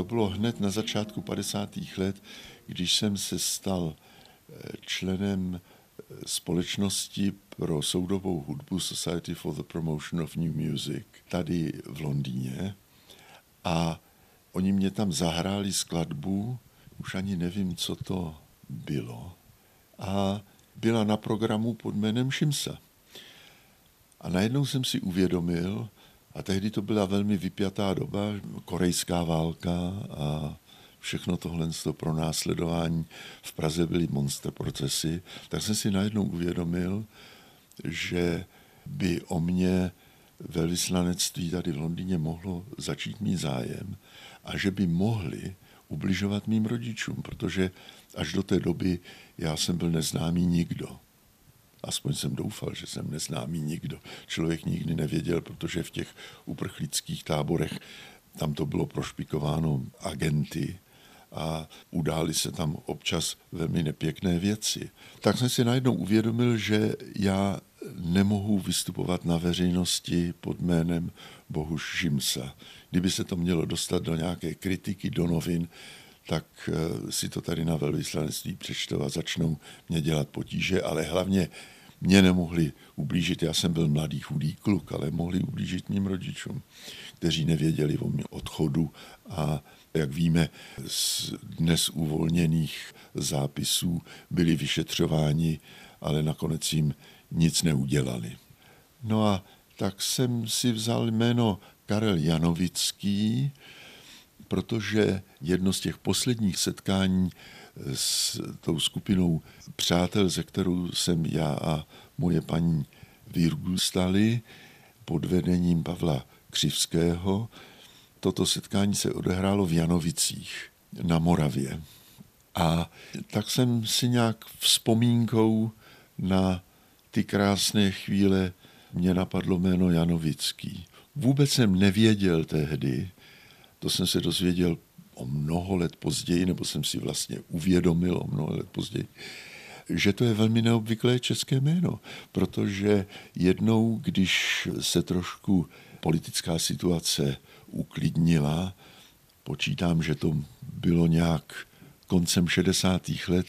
bylo hned na začátku 50. let, když jsem se stal členem společnosti pro soudobou hudbu Society for the Promotion of New Music tady v Londýně a oni mě tam zahráli skladbu, už ani nevím, co to bylo, a byla na programu pod jménem Šimsa. A najednou jsem si uvědomil, a tehdy to byla velmi vypjatá doba, korejská válka a všechno tohle pro následování. V Praze byly monster procesy, tak jsem si najednou uvědomil, že by o mě velvyslanectví tady v Londýně mohlo začít mít zájem a že by mohli ubližovat mým rodičům, protože až do té doby já jsem byl neznámý nikdo. Aspoň jsem doufal, že jsem neznámý nikdo. Člověk nikdy nevěděl, protože v těch uprchlických táborech tam to bylo prošpikováno agenty a udály se tam občas velmi nepěkné věci. Tak jsem si najednou uvědomil, že já nemohu vystupovat na veřejnosti pod jménem Bohuš Šimsa. Kdyby se to mělo dostat do nějaké kritiky, do novin, tak si to tady na velvyslanectví přečtou a začnou mě dělat potíže, ale hlavně mě nemohli ublížit, já jsem byl mladý chudý kluk, ale mohli ublížit mým rodičům, kteří nevěděli o mém odchodu a jak víme, z dnes uvolněných zápisů byli vyšetřováni, ale nakonec jim nic neudělali. No a tak jsem si vzal jméno Karel Janovický, protože jedno z těch posledních setkání s tou skupinou přátel, ze kterou jsem já a moje paní vyrůstali pod vedením Pavla Křivského, toto setkání se odehrálo v Janovicích na Moravě. A tak jsem si nějak vzpomínkou na ty krásné chvíle mě napadlo jméno Janovický. Vůbec jsem nevěděl tehdy, to jsem se dozvěděl o mnoho let později, nebo jsem si vlastně uvědomil o mnoho let později, že to je velmi neobvyklé české jméno, protože jednou, když se trošku politická situace uklidnila, počítám, že to bylo nějak koncem 60. let,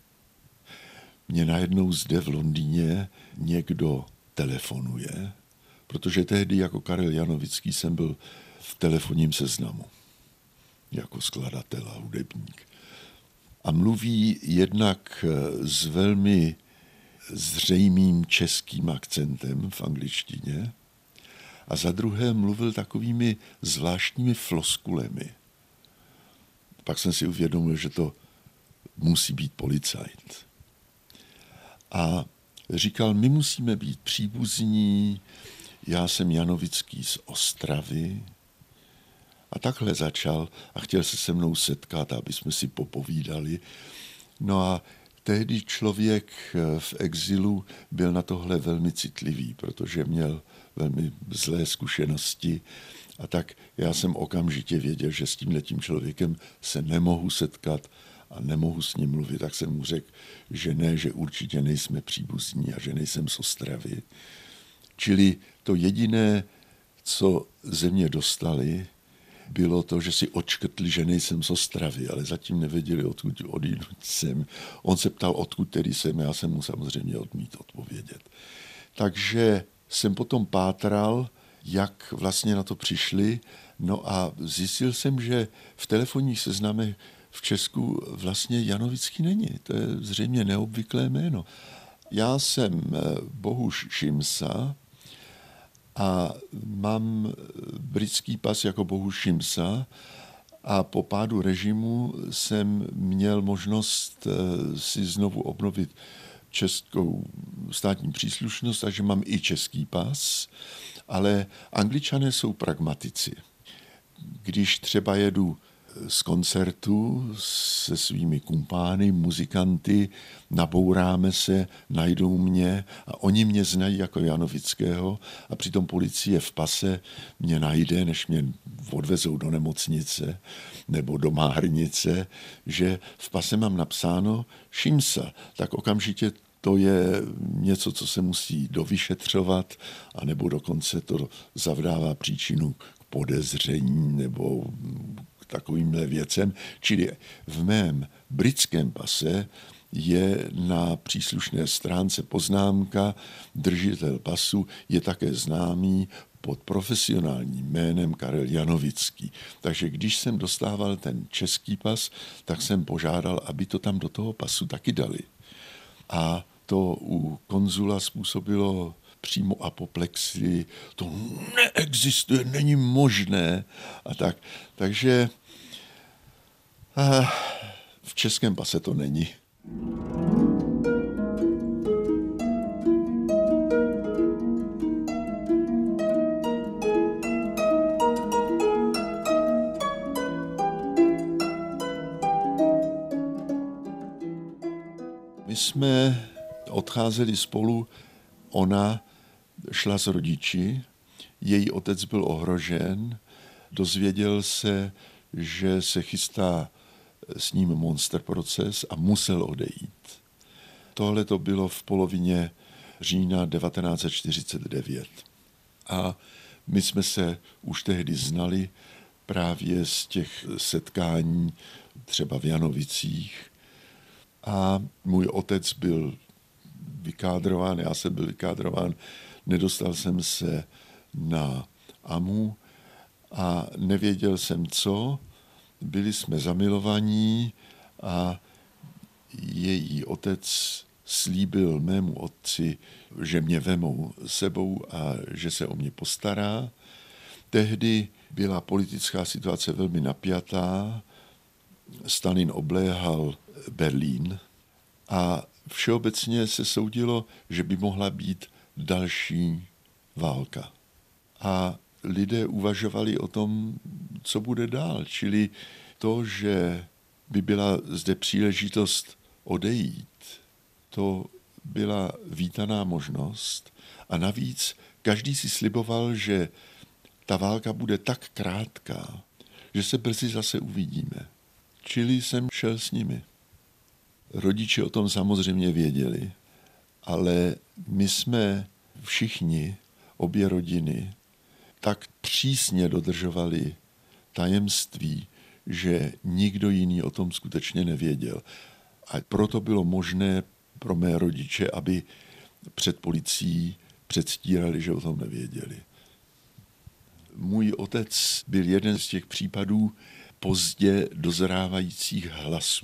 mě najednou zde v Londýně někdo telefonuje, protože tehdy jako Karel Janovický jsem byl v telefonním seznamu jako skladatel a hudebník. A mluví jednak s velmi zřejmým českým akcentem v angličtině a za druhé mluvil takovými zvláštními floskulemi. Pak jsem si uvědomil, že to musí být policajt. A říkal, my musíme být příbuzní, já jsem Janovický z Ostravy. A takhle začal a chtěl se mnou setkat, aby jsme si popovídali. No a tehdy člověk v exilu byl na tohle velmi citlivý, protože měl velmi zlé zkušenosti. A tak já jsem okamžitě věděl, že s tímhletím člověkem se nemohu setkat a nemohu s ním mluvit. Tak jsem mu řekl, že ne, že určitě nejsme příbuzní a že nejsem z Ostravy. Čili to jediné, co ze mě dostali, bylo to, že si odškrtli, že nejsem z Ostravy, ale zatím nevěděli, odkud jsem. On se ptal, odkud tedy jsem, já jsem mu samozřejmě odmítl odpovědět. Takže jsem potom pátral, jak vlastně na to přišli, no a zjistil jsem, že v telefonních seznamech v Česku vlastně Janovický není. To je zřejmě neobvyklé jméno. Já jsem Bohuš Šimsa a mám britský pas jako Bohuš Šimsa a po pádu režimu jsem měl možnost si znovu obnovit českou státní příslušnost, takže mám i český pas, ale Angličané jsou pragmatici. Když třeba jedu z koncertu se svými kumpány, muzikanty, nabouráme se, najdou mě a oni mě znají jako Janovického a přitom policie v pase mě najde, než mě odvezou do nemocnice nebo do Máhrnice, že v pase mám napsáno Šimsa, tak okamžitě to je něco, co se musí dovyšetřovat, anebo dokonce to zavdává příčinu k podezření nebo k takovýmhle věcem. Čili v mém britském pase je na příslušné stránce poznámka: držitel pasu je také známý pod profesionálním jménem Karel Janovický. Takže když jsem dostával ten český pas, tak jsem požádal, aby to tam do toho pasu taky dali. A to u konzula způsobilo přímo apoplexii, to neexistuje, není možné a tak. Takže v českém pase to není. My jsme odcházeli spolu, ona šla s rodiči, její otec byl ohrožen, dozvěděl se, že se chystá s ním monster proces a musel odejít. Tohle to bylo v polovině října 1949. A my jsme se už tehdy znali právě z těch setkání třeba v Janovicích. A můj otec byl vykádrován, já jsem byl vykádrován, nedostal jsem se na AMU a nevěděl jsem co. Byli jsme zamilovaní a její otec slíbil mému otci, že mě vemou sebou a že se o mě postará. Tehdy byla politická situace velmi napjatá. Stalin obléhal Berlín a všeobecně se soudilo, že by mohla být další válka. A lidé uvažovali o tom, co bude dál. Čili to, že by byla zde příležitost odejít, to byla vítaná možnost. A navíc každý si sliboval, že ta válka bude tak krátká, že se brzy zase uvidíme. Čili jsem šel s nimi. Rodiče o tom samozřejmě věděli, ale my jsme všichni, obě rodiny, tak přísně dodržovali tajemství, že nikdo jiný o tom skutečně nevěděl. A proto bylo možné pro mé rodiče, aby před policií předstírali, že o tom nevěděli. Můj otec byl jeden z těch případů pozdě dozrávajících hlasů.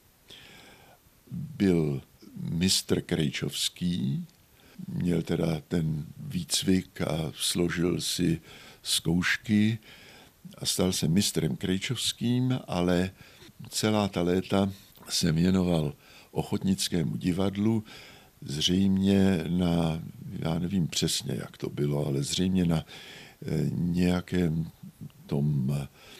Byl mistr Krejčovský, měl teda ten výcvik a složil si zkoušky a stal se mistrem Krejčovským, ale celá ta léta se věnoval ochotnickému divadlu, zřejmě na, já nevím přesně, jak to bylo, ale zřejmě na nějakém tom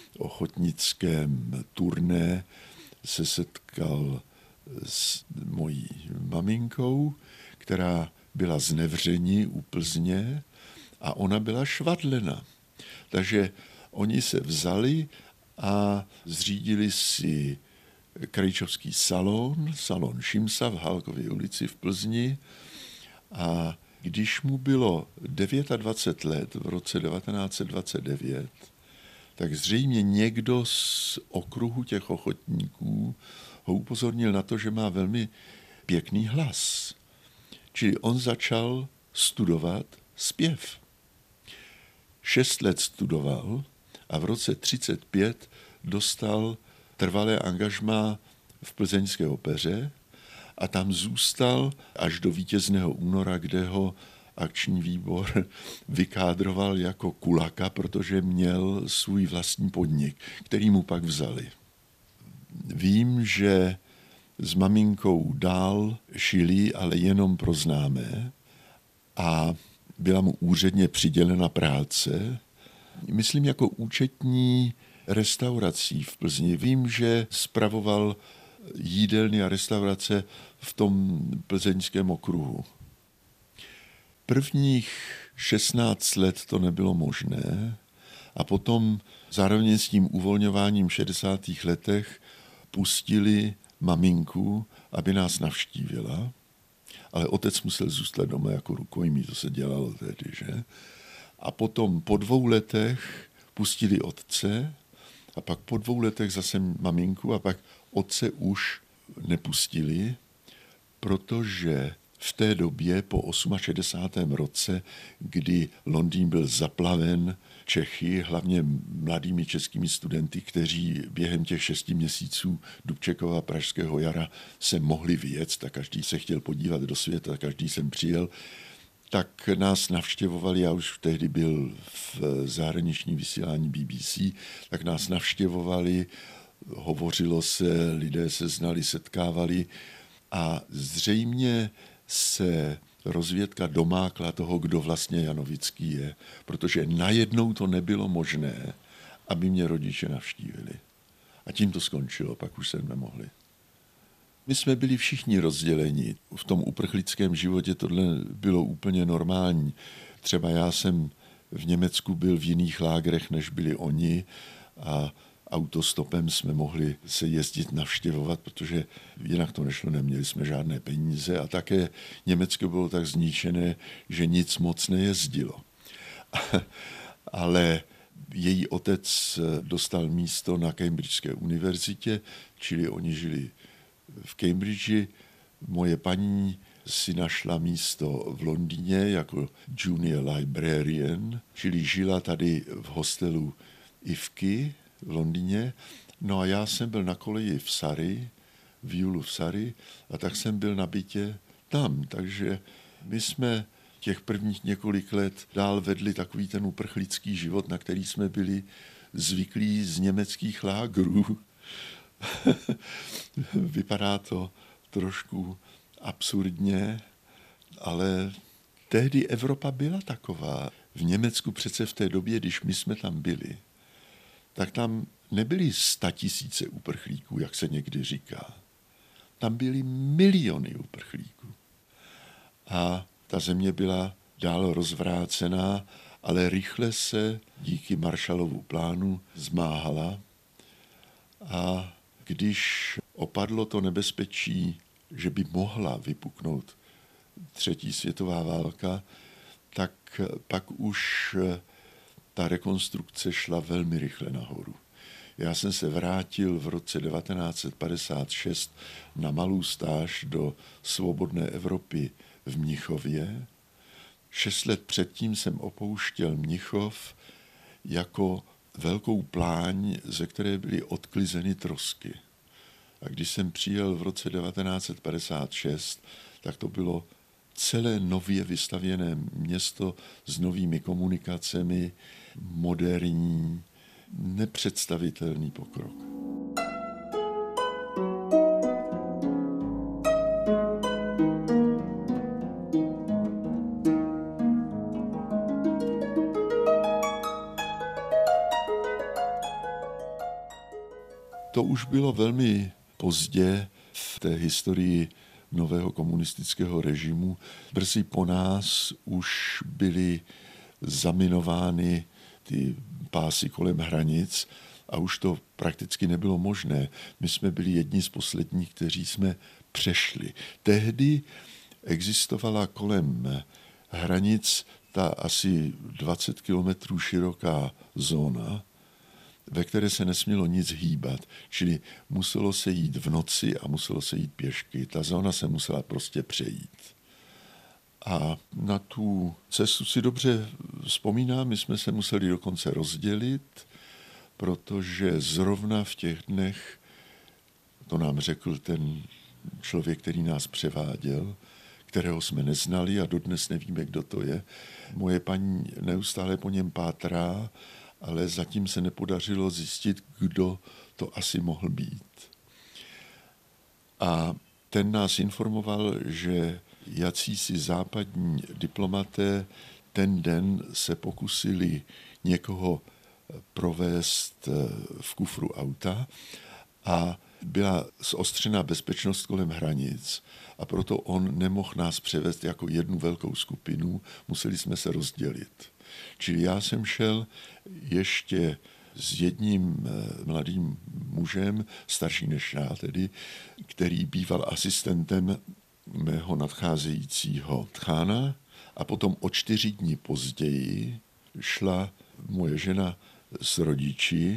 ochotnickém turné se setkal s mojí maminkou, která byla z Nevření u Plzně a ona byla švadlena. Takže oni se vzali a zřídili si krejčovský salon Šimsa v Hálkově ulici v Plzni a když mu bylo 29 let v roce 1929, tak zřejmě někdo z okruhu těch ochotníků ho upozornil na to, že má velmi pěkný hlas. Čili on začal studovat zpěv. 6 let studoval a v roce 1935 dostal trvalé angažmá v Plzeňské opeře a tam zůstal až do vítězného února, kde ho akční výbor vykádroval jako kulaka, protože měl svůj vlastní podnik, který mu pak vzali. Vím, že s maminkou dál šili, ale jenom pro známé a byla mu úředně přidělena práce. Myslím jako účetní restaurací v Plzni. Vím, že spravoval jídelny a restaurace v tom plzeňském okruhu. Prvních 16 let to nebylo možné a potom zároveň s tím uvolňováním v 60. letech pustili maminku, aby nás navštívila, ale otec musel zůstat doma jako rukojmí, to se dělalo tehdy, že? A potom po 2 letech pustili otce A pak po 2 letech zase maminku a pak otce už nepustili, protože v té době po 68. roce, kdy Londýn byl zaplaven Čechy, hlavně mladými českými studenty, kteří během těch 6 měsíců Dubčekova pražského jara se mohli vyjet, a každý se chtěl podívat do světa, každý sem přijel, tak nás navštěvovali, já už tehdy byl v zahraničním vysílání BBC, tak nás navštěvovali, hovořilo se, lidé se znali, setkávali a zřejmě se rozvědka domákla toho, kdo vlastně Janovický je, protože najednou to nebylo možné, aby mě rodiče navštívili. A tím to skončilo, pak už jsem nemohli. My jsme byli všichni rozděleni. V tom uprchlickém životě tohle bylo úplně normální. Třeba já jsem v Německu byl v jiných lágrech, než byli oni a autostopem jsme mohli se jezdit navštěvovat, protože jinak to nešlo, neměli jsme žádné peníze a také Německo bylo tak zničené, že nic moc nejezdilo. Ale její otec dostal místo na Cambridgeské univerzitě, čili oni žili v Cambridge. Moje paní si našla místo v Londýně jako junior librarian, čili žila tady v hostelu Ivky v Londýně. No a já jsem byl na koleji v Surrey, v Julu v Surrey, a tak jsem byl na bytě tam. Takže my jsme těch prvních několik let dál vedli takový ten uprchlický život, na který jsme byli zvyklí z německých lágrů. Vypadá to trošku absurdně, ale tehdy Evropa byla taková. V Německu přece v té době, když my jsme tam byli, tak tam nebyly 100 000 uprchlíků, jak se někdy říká. Tam byly miliony uprchlíků. A ta země byla dál rozvrácená, ale rychle se díky Marshallovu plánu zmáhala. A když opadlo to nebezpečí, že by mohla vypuknout 3. světová válka, tak pak už ta rekonstrukce šla velmi rychle nahoru. Já jsem se vrátil v roce 1956 na malou stáž do svobodné Evropy v Mnichově. 6 let předtím jsem opouštěl Mnichov jako velkou pláň, ze které byly odklizeny trosky. A když jsem přijel v roce 1956, tak to bylo celé nově vystavěné město s novými komunikacemi, moderní, nepředstavitelný pokrok. To už bylo velmi pozdě v té historii nového komunistického režimu. Brzy po nás už byly zaminovány ty pásy kolem hranic a už to prakticky nebylo možné. My jsme byli jedni z posledních, kteří jsme přešli. Tehdy existovala kolem hranic ta asi 20 kilometrů široká zóna, ve které se nesmělo nic hýbat, čili muselo se jít v noci a muselo se jít pěšky. Ta zóna se musela prostě přejít. A na tu cestu si dobře vzpomínám, my jsme se museli dokonce rozdělit, protože zrovna v těch dnech, to nám řekl ten člověk, který nás převáděl, kterého jsme neznali a dodnes nevíme, kdo to je. Moje paní neustále po něm pátrá, ale zatím se nepodařilo zjistit, kdo to asi mohl být. A ten nás informoval, že jacísi západní diplomaté ten den se pokusili někoho provést v kufru auta a byla zostřena bezpečnost kolem hranic a proto on nemohl nás převést jako jednu velkou skupinu, museli jsme se rozdělit. Čili já jsem šel ještě s jedním mladým mužem, starší než já tedy, který býval asistentem mého nadcházejícího tchána a potom o 4 dny později šla moje žena s rodiči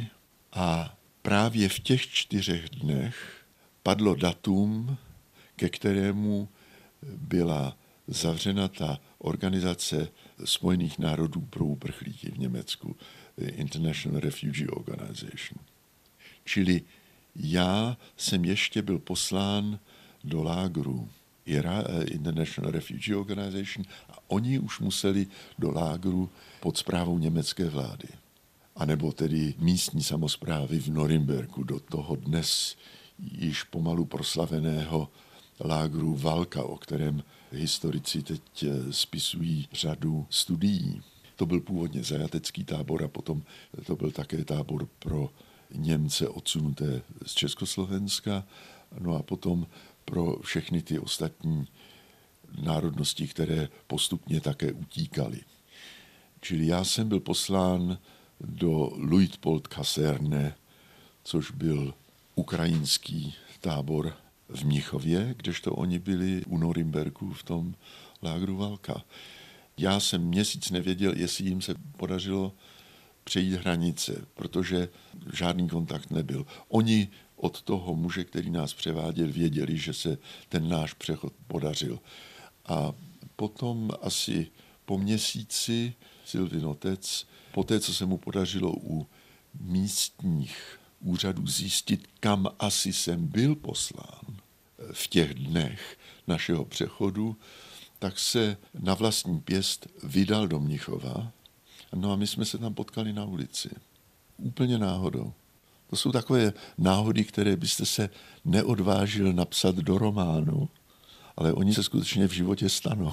A právě v těch 4 dnech padlo datum, ke kterému byla zavřena ta organizace Spojených národů pro uprchlíky v Německu, International Refugee Organization. Čili já jsem ještě byl poslán do lágru International Refugee Organization a oni už museli do lágru pod správou německé vlády. A nebo tedy místní samosprávy v Norimberku do toho dnes již pomalu proslaveného lágru Valka, o kterém historici teď spisují řadu studií. To byl původně zajatecký tábor a potom to byl také tábor pro Němce odsunuté z Československa, no a potom pro všechny ty ostatní národnosti, které postupně také utíkaly. Čili já jsem byl poslán do Luitpold-Kaserne, což byl ukrajinský tábor v Mnichově, kdežto oni byli u Norimberku v tom lágru Valka. Já jsem měsíc nevěděl, jestli jim se podařilo přejít hranice, protože žádný kontakt nebyl. Oni od toho muže, který nás převáděl, věděli, že se ten náš přechod podařil. A potom asi po měsíci Sylvin otec, poté, co se mu podařilo u místních úřadů zjistit, kam asi jsem byl poslán v těch dnech našeho přechodu, tak se na vlastní pěst vydal do Mnichova. No a my jsme se tam potkali na ulici. Úplně náhodou. To jsou takové náhody, které byste se neodvážil napsat do románu, ale oni se skutečně v životě stanou.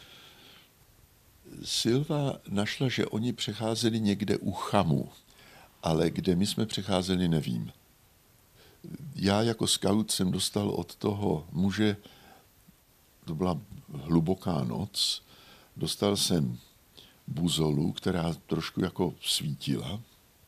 Silva našla, že oni přecházeli někde u Chamu, ale kde my jsme přecházeli, nevím. Já jako scout jsem dostal od toho muže, to byla hluboká noc, dostal jsem buzolu, která trošku jako svítila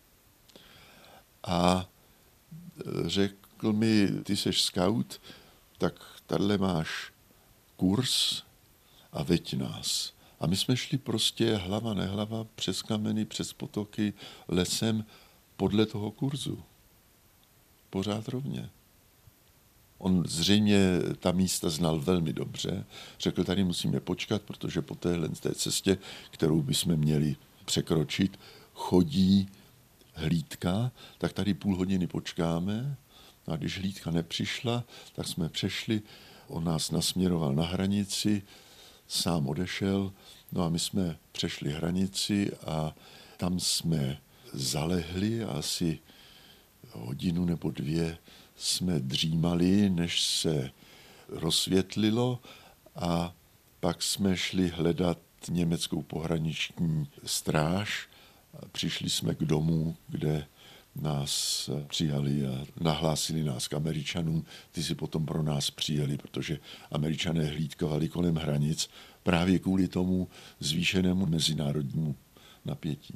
a řekl mi, ty seš scout, tak tady máš kurz a veď nás. A my jsme šli prostě hlava nehlava přes kameny, přes potoky, lesem podle toho kurzu. Pořád rovně. On zřejmě ta místa znal velmi dobře. Řekl, tady musíme počkat, protože po téhle cestě, kterou bychom měli překročit, chodí hlídka, tak tady půl hodiny počkáme. A když hlídka nepřišla, tak jsme přešli, on nás nasměroval na hranici, sám odešel, no a my jsme přešli hranici a tam jsme zalehli a asi hodinu nebo 2 jsme dřímali, než se rozsvětlilo a pak jsme šli hledat německou pohraniční stráž. Přišli jsme k domu, kde nás přijali a nahlásili nás k Američanům. Ty si potom pro nás přijeli, protože Američané hlídkovali kolem hranic právě kvůli tomu zvýšenému mezinárodnímu napětí.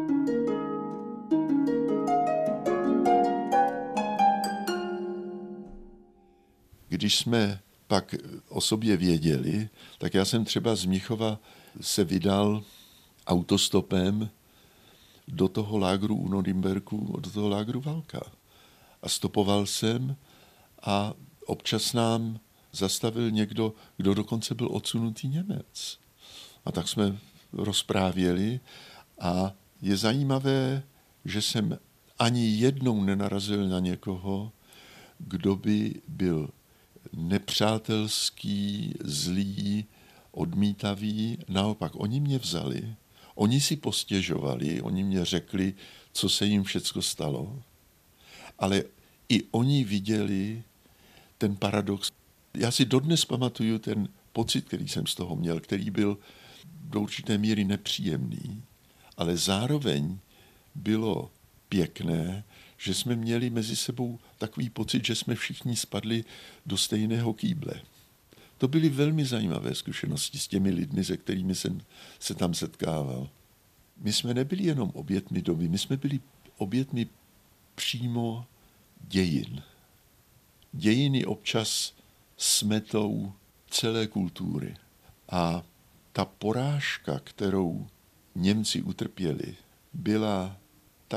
Když jsme pak o sobě věděli, tak já jsem třeba z Mnichova se vydal autostopem do toho lágru u Norimberku, do toho lágru Valka. A stopoval jsem a občas nám zastavil někdo, kdo dokonce byl odsunutý Němec. A tak jsme rozprávěli a je zajímavé, že jsem ani jednou nenarazil na někoho, kdo by byl nepřátelský, zlý, odmítavý. Naopak, oni mě vzali, oni si postěžovali, oni mě řekli, co se jim všecko stalo, ale i oni viděli ten paradox. Já si dodnes pamatuju ten pocit, který jsem z toho měl, který byl do určité míry nepříjemný, ale zároveň bylo pěkné, že jsme měli mezi sebou takový pocit, že jsme všichni spadli do stejného kýble. To byly velmi zajímavé zkušenosti s těmi lidmi, se kterými jsem se tam setkával. My jsme nebyli jenom obětmi doby, my jsme byli obětmi přímo dějin. Dějiny občas smetou celé kultury. A ta porážka, kterou Němci utrpěli, byla tak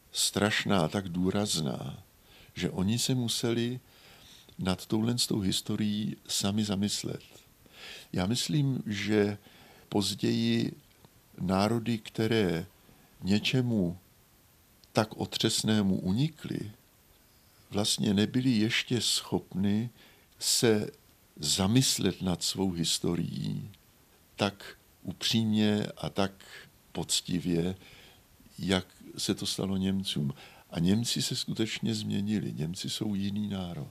strašná, tak důrazná, že oni se museli nad tou historií sami zamyslet. Já myslím, že později národy, které něčemu tak otřesnému unikly, vlastně nebyli ještě schopni se zamyslet nad svou historií tak upřímně a tak poctivě, jak se to stalo Němcům. A Němci se skutečně změnili. Němci jsou jiný národ.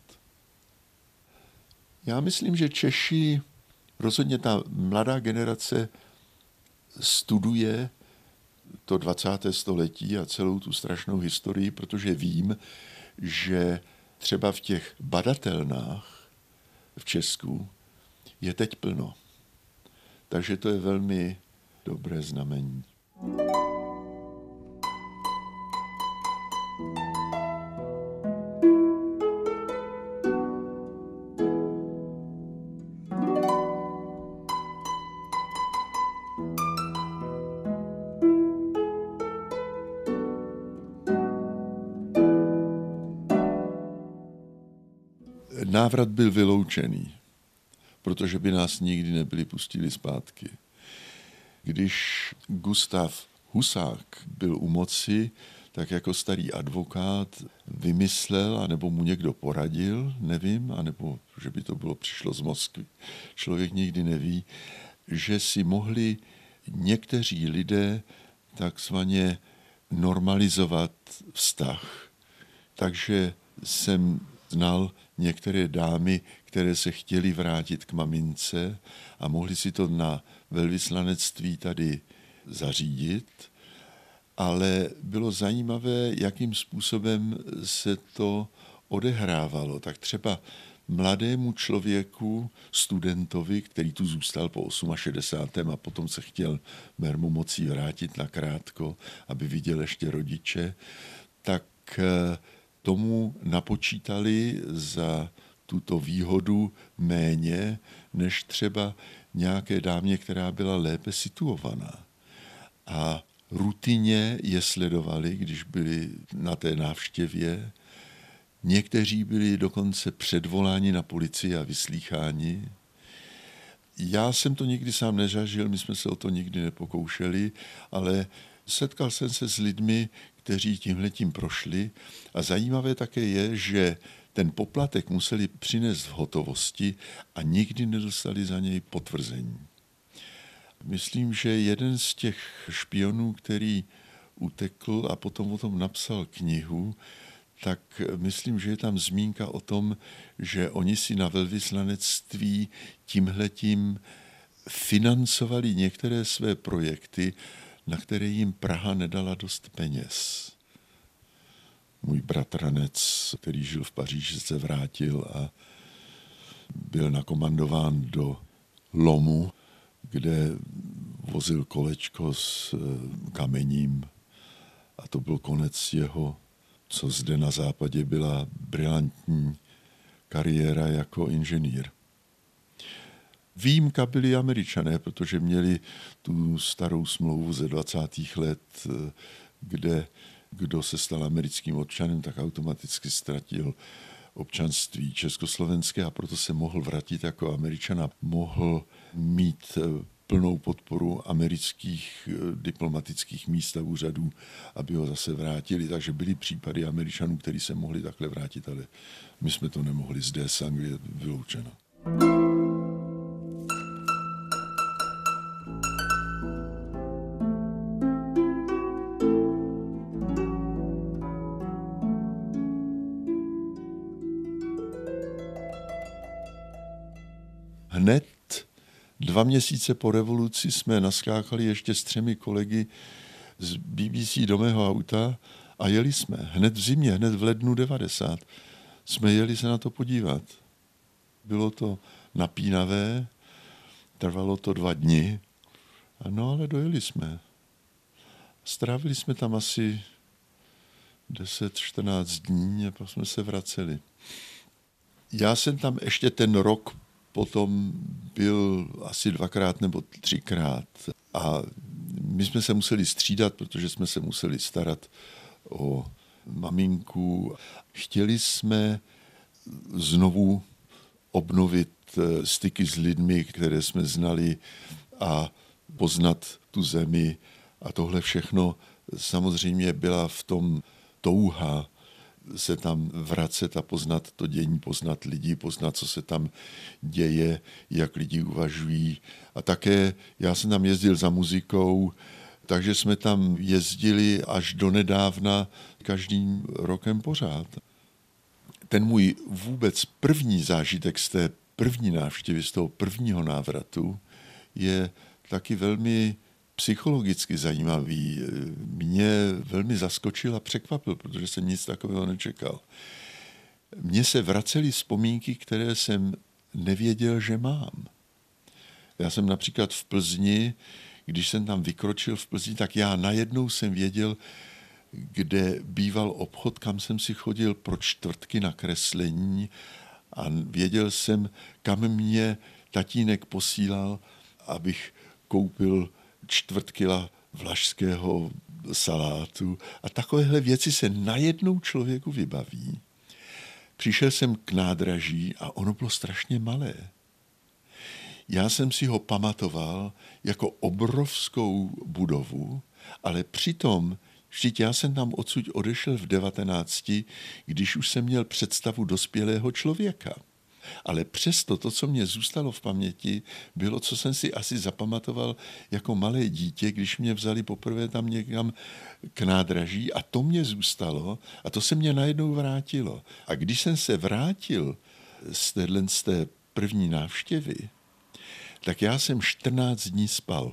Já myslím, že Češi, rozhodně ta mladá generace studuje to 20. století a celou tu strašnou historii, protože vím, že třeba v těch badatelnách v Česku je teď plno. Takže to je velmi dobré znamení. Návrat byl vyloučený, protože by nás nikdy nebyli pustili zpátky. Když Gustav Husák byl u moci, tak jako starý advokát vymyslel, anebo mu někdo poradil, nevím, anebo že by to přišlo z Moskvy, člověk nikdy neví, že si mohli někteří lidé takzvaně normalizovat vztah. Takže jsem znal některé dámy, které se chtěly vrátit k mamince a mohli si to na velvyslanectví tady zařídit, ale bylo zajímavé, jakým způsobem se to odehrávalo. Tak třeba mladému člověku, studentovi, který tu zůstal po 68. a potom se chtěl mermomocí vrátit nakrátko, aby viděl ještě rodiče, tak tomu napočítali za tuto výhodu méně, než třeba nějaké dámě, která byla lépe situovaná. A rutině je sledovali, když byli na té návštěvě. Někteří byli dokonce předvoláni na policii a vyslýcháni. Já jsem to nikdy sám nezažil, my jsme se o to nikdy nepokoušeli, ale setkal jsem se s lidmi, kteří tímhletím prošli. A zajímavé také je, že ten poplatek museli přinést v hotovosti a nikdy nedostali za něj potvrzení. Myslím, že jeden z těch špionů, který utekl a potom o tom napsal knihu, tak myslím, že je tam zmínka o tom, že oni si na velvyslanectví tímhletím financovali některé své projekty, na které jim Praha nedala dost peněz. Můj bratranec, který žil v Paříži, se vrátil a byl nakomandován do lomu, kde vozil kolečko s kamením a to byl konec jeho, co zde na západě byla brilantní kariéra jako inženýr. Výjimka byli Američané, protože měli tu starou smlouvu ze 20. let, kde kdo se stal americkým občanem, tak automaticky ztratil občanství československé a proto se mohl vrátit jako Američan a mohl mít plnou podporu amerických diplomatických míst a úřadů, aby ho zase vrátili. Takže byly případy Američanů, kteří se mohli takhle vrátit, ale my jsme to nemohli, zde z Anglie vyloučeno. Hned 2 měsíce po revoluci jsme naskákali ještě s 3 kolegy z BBC do mého auta a jeli jsme. Hned v zimě, hned v lednu 90. Jsme jeli se na to podívat. Bylo to napínavé, trvalo to 2 dny, no ale dojeli jsme. Strávili jsme tam asi 10-14 dní a pak jsme se vraceli. Já jsem tam ještě ten rok potom byl asi 2krát nebo 3krát a my jsme se museli střídat, protože jsme se museli starat o maminku. Chtěli jsme znovu obnovit styky s lidmi, které jsme znali a poznat tu zemi. A tohle všechno samozřejmě byla v tom touha se tam vracet a poznat to dění, poznat lidi, poznat, co se tam děje, jak lidi uvažují. A také já jsem tam jezdil za muzikou, takže jsme tam jezdili až do nedávna každým rokem pořád. Ten můj vůbec první zážitek z té první návštěvy, z toho prvního návratu je taky velmi psychologicky zajímavý. Mě velmi zaskočil a překvapil, protože jsem nic takového nečekal. Mně se vracely vzpomínky, které jsem nevěděl, že mám. Já jsem například v Plzni, když jsem tam vykročil v Plzni, tak já najednou jsem věděl, kde býval obchod, kam jsem si chodil pro čtvrtky na kreslení a věděl jsem, kam mě tatínek posílal, abych koupil čtvrt kila vlašského salátu. A takovéhle věci se najednou člověku vybaví. Přišel jsem k nádraží a ono bylo strašně malé. Já jsem si ho pamatoval jako obrovskou budovu, ale přitom, vždyť já jsem tam odsud odešel v 19, když už jsem měl představu dospělého člověka. Ale přesto to, co mě zůstalo v paměti, bylo, co jsem si asi zapamatoval jako malé dítě, když mě vzali poprvé tam někam k nádraží a to mě zůstalo a to se mě najednou vrátilo. A když jsem se vrátil z té první návštěvy, tak já jsem 14 dní spal.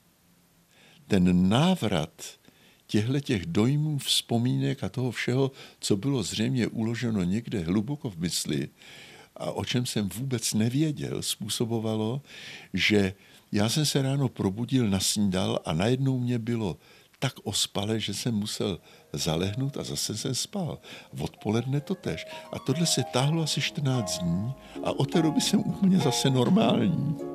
Ten návrat těch dojmů, vzpomínek a toho všeho, co bylo zřejmě uloženo někde hluboko v mysli a o čem jsem vůbec nevěděl, způsobovalo, že já jsem se ráno probudil, nasnídal a najednou mě bylo tak ospale, že jsem musel zalehnout a zase jsem spal. Odpoledne totéž. A tohle se táhlo asi 14 dní a od té doby jsem úplně zase normální.